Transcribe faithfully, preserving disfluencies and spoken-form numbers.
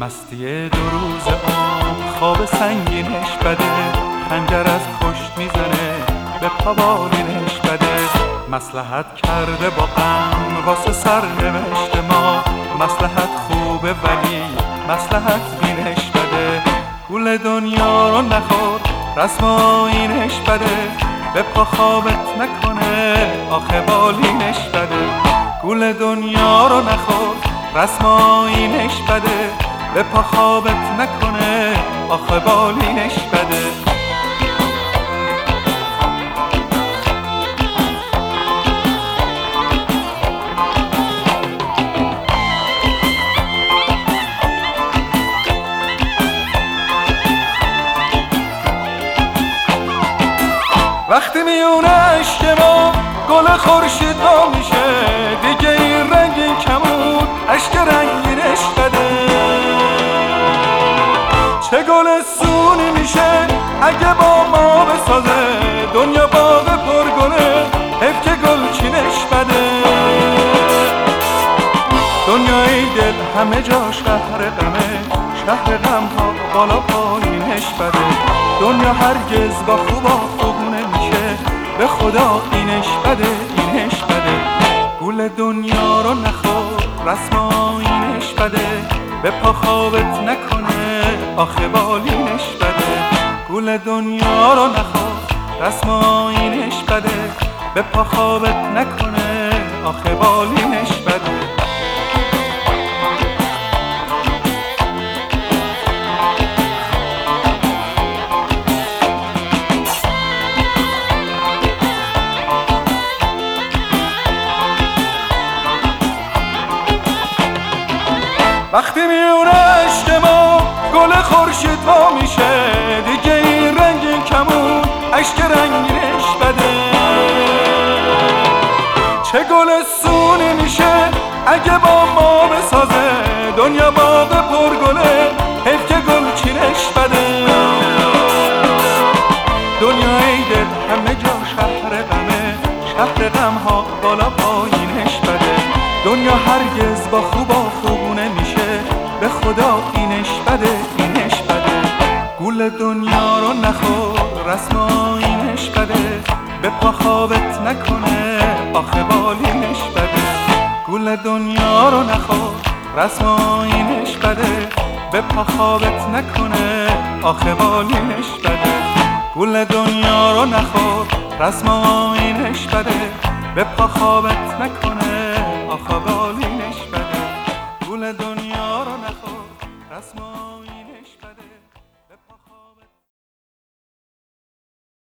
مستی دو روز عمر خواب سنگینش بده، خنجر از پشت میزنه به پابالینش بده. مصلحت کرده با غم واسه سرنوشت ما، مصلحت خوبه ولی مصلحت بینش بده. گول دنیا رو نخور رسم آیینش بده، به پا خوابت نکنه آخه بالینش بده. گول دنیا رو نخور رسم آیینش بده، به پا خوابت نکنه آخه بالینش بده. وقتی میونه عشق ما گل خورشید وا میشه، دیگه این رنگین کمون عشق رنگینش بده. چه گل سونی میشه اگه با ما بسازه، دنیا باغ پرگله حیف که گل چینش بده. دنیای دل همه جا شهر غمه، شهر غم ها بالا پایینش بده. دنیا هرگز با خوبا خوب نمیشه، به خدا اینش بده اینش بده. گول دنیا رو نخور رسم آیینش بده، به پا خوابت نکنه آخه بالینش بده. گول دنیا رو نخور رسم آیینش بده، به پا خوابت نکنه آخه بالینش بده. وقتی میونه عشق ما گل خورشید وا میشه، دیگه این رنگین کمون عشق رنگینش بده. چه گل سونی میشه اگه با ما بسازه، دنیا باغ پرگله حیف که گل چینش بده. دنیای دل همه جا شهر غمه، شهر غم ها بالا پایینش بده. دنیا هرگز با خوبا خوب نمیشه، به خدا اینش بده اینش بده. گول دنیا رو نخور رسم آیینش بده، به پا خوابت نکنه آخه بالینش بده. گول دنیا رو نخور رسم آیینش بده، به پا خوابت نکنه آخه بالینش بده. گول دنیا رو نخور رسم آیینش بده، به پا خوابت نکنه